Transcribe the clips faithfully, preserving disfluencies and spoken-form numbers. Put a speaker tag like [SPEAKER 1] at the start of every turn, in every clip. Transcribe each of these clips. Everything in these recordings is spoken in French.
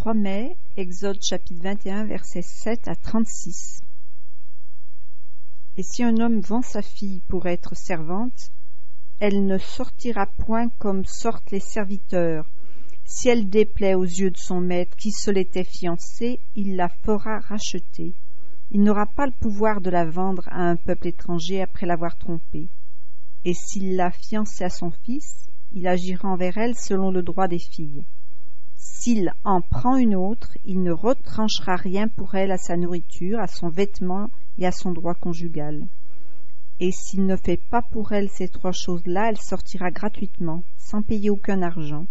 [SPEAKER 1] trois mai, Exode chapitre vingt et un, versets sept à trente-six. Et si un homme vend sa fille pour être servante, elle ne sortira point comme sortent les serviteurs. Si elle déplaît aux yeux de son maître qui se l'était fiancée, il la fera racheter. Il n'aura pas le pouvoir de la vendre à un peuple étranger après l'avoir trompée. Et s'il l'a fiancée à son fils, il agira envers elle selon le droit des filles. S'il en prend une autre, il ne retranchera rien pour elle à sa nourriture, à son vêtement et à son droit conjugal. Et s'il ne fait pas pour elle ces trois choses-là, elle sortira gratuitement, sans payer aucun argent.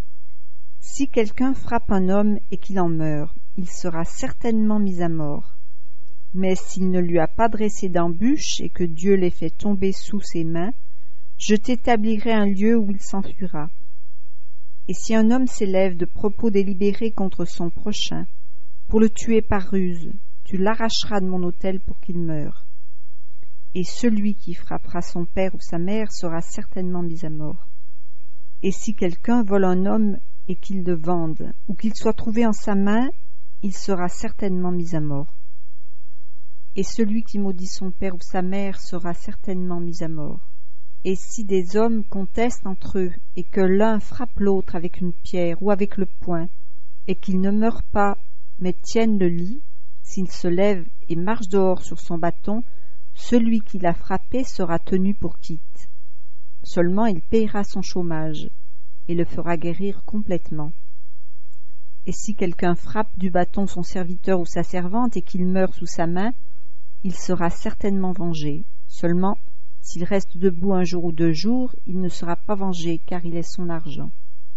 [SPEAKER 1] Si quelqu'un frappe un homme et qu'il en meurt, il sera certainement mis à mort. Mais s'il ne lui a pas dressé d'embûche et que Dieu l'ait fait tomber sous ses mains, je t'établirai un lieu où il s'enfuira. Et si un homme s'élève de propos délibérés contre son prochain, pour le tuer par ruse, tu l'arracheras de mon autel pour qu'il meure. Et celui qui frappera son père ou sa mère sera certainement mis à mort. Et si quelqu'un vole un homme et qu'il le vende, ou qu'il soit trouvé en sa main, il sera certainement mis à mort. Et celui qui maudit son père ou sa mère sera certainement mis à mort. Et si des hommes contestent entre eux, et que l'un frappe l'autre avec une pierre ou avec le poing, et qu'il ne meure pas, mais tienne le lit, s'il se lève et marche dehors sur son bâton, celui qui l'a frappé sera tenu pour quitte. Seulement il payera son chômage, et le fera guérir complètement. Et si quelqu'un frappe du bâton son serviteur ou sa servante, et qu'il meurt sous sa main, il sera certainement vengé. Seulement, s'il reste debout un jour ou deux jours, il ne sera pas vengé, car il est son argent.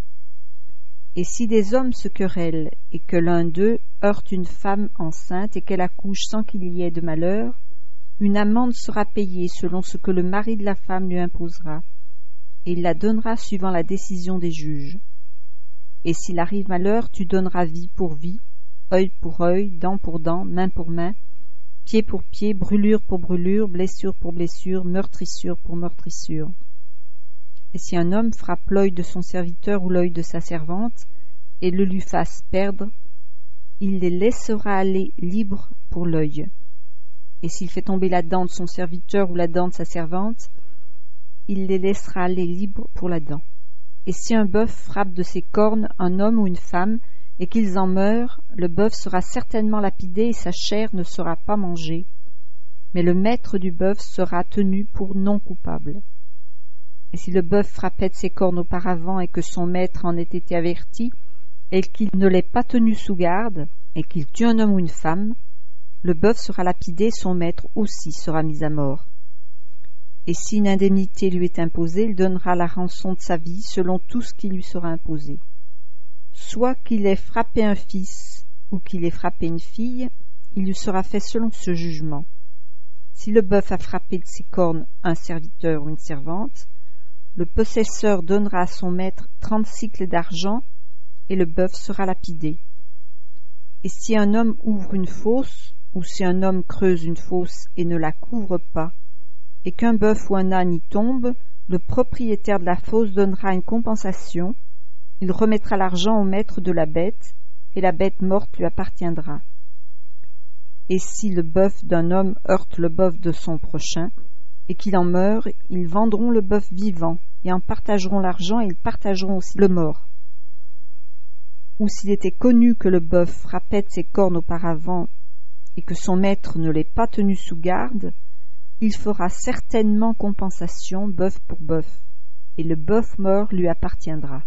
[SPEAKER 1] Et si des hommes se querellent, et que l'un d'eux heurte une femme enceinte, et qu'elle accouche sans qu'il y ait de malheur, une amende sera payée selon ce que le mari de la femme lui imposera, et il la donnera suivant la décision des juges. Et s'il arrive malheur, tu donneras vie pour vie, œil pour œil, dent pour dent, main pour main, pied pour pied, brûlure pour brûlure, blessure pour blessure, meurtrissure pour meurtrissure. Et si un homme frappe l'œil de son serviteur ou l'œil de sa servante, et le lui fasse perdre, il les laissera aller libres pour l'œil. Et s'il fait tomber la dent de son serviteur ou la dent de sa servante, il les laissera aller libres pour la dent. Et si un bœuf frappe de ses cornes un homme ou une femme, et qu'ils en meurent, le bœuf sera certainement lapidé et sa chair ne sera pas mangée, mais le maître du bœuf sera tenu pour non coupable. Et si le bœuf frappait de ses cornes auparavant et que son maître en ait été averti, et qu'il ne l'ait pas tenu sous garde, et qu'il tue un homme ou une femme, le bœuf sera lapidé, son maître aussi sera mis à mort. Et si une indemnité lui est imposée, il donnera la rançon de sa vie selon tout ce qui lui sera imposé. Soit qu'il ait frappé un fils ou qu'il ait frappé une fille, il lui sera fait selon ce jugement. Si le bœuf a frappé de ses cornes un serviteur ou une servante, le possesseur donnera à son maître trente sicles d'argent et le bœuf sera lapidé. Et si un homme ouvre une fosse, ou si un homme creuse une fosse et ne la couvre pas, et qu'un bœuf ou un âne y tombe, le propriétaire de la fosse donnera une compensation. Il remettra l'argent au maître de la bête, et la bête morte lui appartiendra. Et si le bœuf d'un homme heurte le bœuf de son prochain, et qu'il en meurt, ils vendront le bœuf vivant, et en partageront l'argent, et ils partageront aussi le mort. Ou s'il était connu que le bœuf frappait de ses cornes auparavant, et que son maître ne l'ait pas tenu sous garde, il fera certainement compensation bœuf pour bœuf, et le bœuf mort lui appartiendra.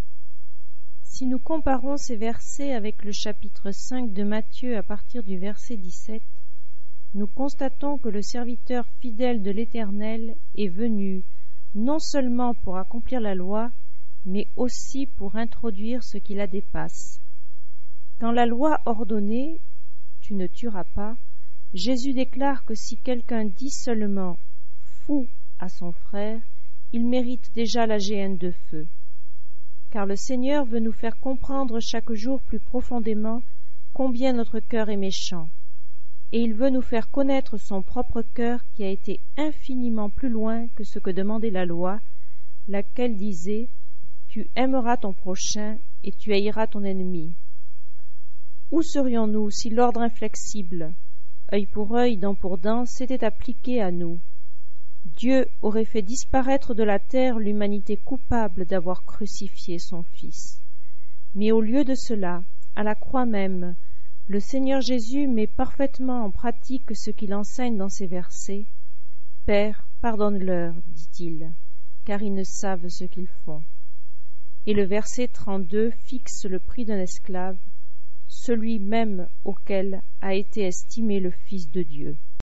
[SPEAKER 2] Si nous comparons ces versets avec le chapitre cinq de Matthieu à partir du verset dix-sept, nous constatons que le serviteur fidèle de l'Éternel est venu non seulement pour accomplir la loi, mais aussi pour introduire ce qui la dépasse. Quand la loi ordonnait « Tu ne tueras pas », Jésus déclare que si quelqu'un dit seulement « fou » à son frère, il mérite déjà la géhenne de feu. Car le Seigneur veut nous faire comprendre chaque jour plus profondément combien notre cœur est méchant, et il veut nous faire connaître son propre cœur qui a été infiniment plus loin que ce que demandait la loi, laquelle disait « Tu aimeras ton prochain et tu haïras ton ennemi ». où serions-nous si l'ordre inflexible, œil pour œil, dent pour dent, s'était appliqué à nous? Dieu aurait fait disparaître de la terre l'humanité coupable d'avoir crucifié son Fils. Mais au lieu de cela, à la croix même, le Seigneur Jésus met parfaitement en pratique ce qu'il enseigne dans ces versets. « Père, pardonne-leur, dit-il, car ils ne savent ce qu'ils font. » Et le verset trente-deux fixe le prix d'un esclave, celui même auquel a été estimé le Fils de Dieu.